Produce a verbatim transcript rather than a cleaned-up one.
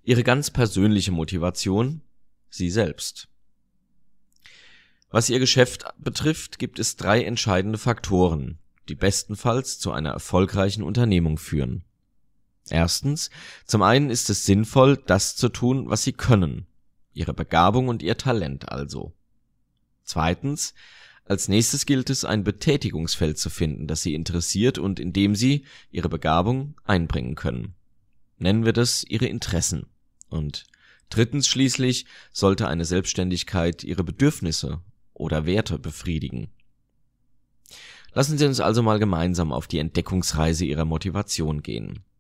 Ihre ganz persönliche Motivation: Sie selbst. Was Ihr Geschäft betrifft, gibt es drei entscheidende Faktoren, die bestenfalls zu einer erfolgreichen Unternehmung führen. Erstens, zum einen ist es sinnvoll, das zu tun, was Sie können, Ihre Begabung und Ihr Talent also. Zweitens, als nächstes gilt es, ein Betätigungsfeld zu finden, das Sie interessiert und in dem Sie Ihre Begabung einbringen können. Nennen wir das Ihre Interessen. Und drittens schließlich sollte eine Selbstständigkeit Ihre Bedürfnisse oder Werte befriedigen. Lassen Sie uns also mal gemeinsam auf die Entdeckungsreise Ihrer Motivation gehen.